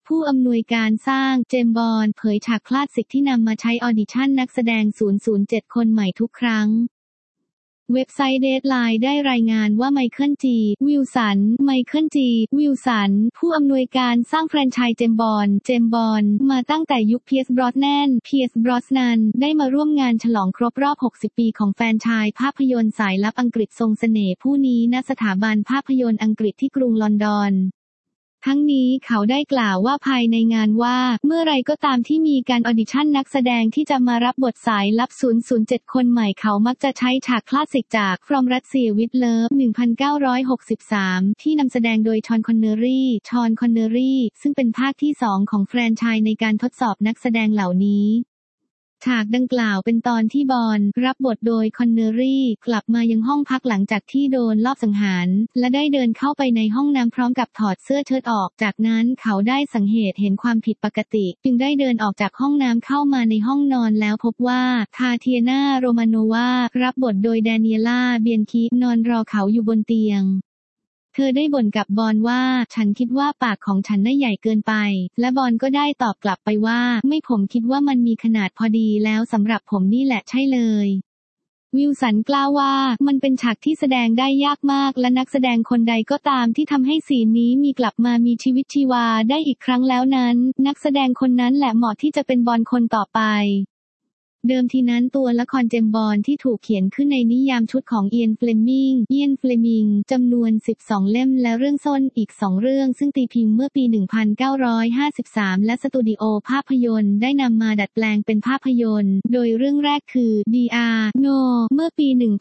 ผู้อำนวยการสร้างเจมส์บอนด์เผยฉากคลาสสิกที่นำมาใช้ออดิชั่นนักแสดง007คนใหม่ทุกครั้งเว็บไซต์ Deadline ได้รายงานว่าไมเคิล จี วิลสันผู้อำนวยการสร้างแฟรนไชส์เจมส์บอนด์มาตั้งแต่ยุคเพียร์ส บรอสนันได้มาร่วมงานฉลองครบรอบ 60 ปีของแฟรนไชส์ภาพยนตร์สายลับอังกฤษทรงเสน่ห์ผู้นี้ณสถาบันภาพยนตร์อังกฤษที่กรุงลอนดอนทั้งนี้เขาได้กล่าวว่าภายในงานว่าเมื่อไรก็ตามที่มีการออดิชั่นนักแสดงที่จะมารับบทสายลับ007คนใหม่เขามักจะใช้ฉากคลาสสิกจาก From Russia with Love 1963 ที่นำแสดงโดยชอน คอนเนอรี่ซึ่งเป็นภาคที่ 2 ของแฟรนไชส์ในการทดสอบนักแสดงเหล่านี้ฉากดังกล่าวเป็นตอนที่บอนด์รับบทโดยคอนเนอรี่กลับมายังห้องพักหลังจากที่โดนลอบสังหารและได้เดินเข้าไปในห้องน้ำพร้อมกับถอดเสื้อเชิ้ตออกจากนั้นเขาได้สังเกตเห็นความผิดปกติจึงได้เดินออกจากห้องน้ำเข้ามาในห้องนอนแล้วพบว่าทาเทียนา โรมานวารับบทโดยแดเนียล่า เบียนคินอนรอเขาอยู่บนเตียงเธอได้บ่นกับบอนว่าฉันคิดว่าปากของฉันน่ะใหญ่เกินไปและบอนก็ได้ตอบกลับไปว่าไม่ผมคิดว่ามันมีขนาดพอดีแล้วสำหรับผมนี่แหละใช่เลยวิลสันกล่าวว่ามันเป็นฉากที่แสดงได้ยากมากและนักแสดงคนใดก็ตามที่ทำให้ซีนนี้มีกลับมามีชีวิตชีวาได้อีกครั้งแล้วนั้นนักแสดงคนนั้นแหละเหมาะที่จะเป็นบอนคนต่อไปเดิมทีนั้นตัวละครเจมส์บอนด์ที่ถูกเขียนขึ้นในนิยามชุดของเอียน เฟลมิงจำนวน12เล่มและเรื่องซ่นอีก2เรื่องซึ่งตีพิมพ์เมื่อปี 1953 และสตูดิโอภาพยนตร์ได้นำมาดัดแปลงเป็นภาพยนตร์โดยเรื่องแรกคือ Dr. No เมื่อปี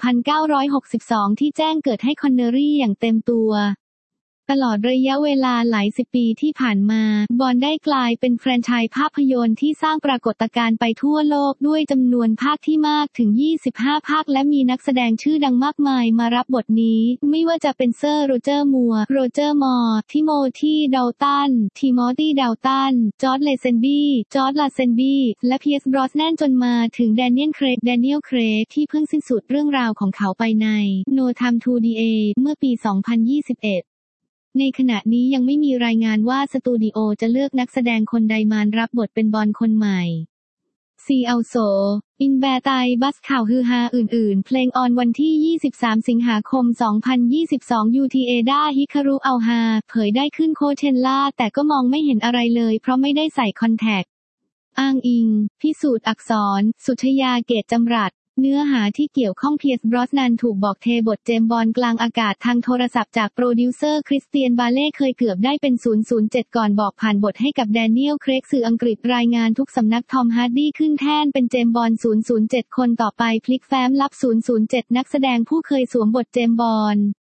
1962 ที่แจ้งเกิดให้คอนเนอรี่อย่างเต็มตัวตลอดระยะเวลาหลายสิบปีที่ผ่านมาบอนด์ได้กลายเป็นแฟรนไชส์ภาพยนตร์ที่สร้างปรากฏการณ์ไปทั่วโลกด้วยจำนวนภาคที่มากถึง25ภาคและมีนักแสดงชื่อดังมากมายมารับบทนี้ไม่ว่าจะเป็นเซอร์โรเจอร์มัวร์ทิโมธีดัลตันจอร์จลาเซนบี้และเพียร์ส บรอสแนนจนมาถึงแดเนียล เครกที่เพิ่งสิ้นสุดเรื่องราวของเขาไปใน No Time to Die เมื่อปี 2021ในขณะนี้ยังไม่มีรายงานว่าสตูดิโอจะเลือกนักแสดงคนใดมารับบทเป็นบอนด์คนใหม่ซีอัลโซอินแบร์ไตบัสข่าวฮือฮาอื่นๆเพลงออนวันที่23สิงหาคม2022 UTA ด้าฮิคารุอัลฮาเผยได้ขึ้นโคเชลล่าแต่ก็มองไม่เห็นอะไรเลยเพราะไม่ได้ใส่คอนแทคอ้างอิงพิสูจน์อักษรสุชยาเกตจำรัดเนื้อหาที่เกี่ยวข้องเพียร์ส บรอสนันถูกบอกเทบทเจมส์บอนด์กลางอากาศทางโทรศัพท์จากโปรดิวเซอร์คริสเตียนบาเล่เคยเกือบได้เป็น007ก่อนบอกผ่านบทให้กับแดเนียล เครกสื่ออังกฤษรายงานทุกสำนักทอม ฮาร์ดี้ขึ้นแท่นเป็นเจมส์บอนด์007คนต่อไปพลิกแฟ้มลับ007นักแสดงผู้เคยสวมบทเจมส์บอนด์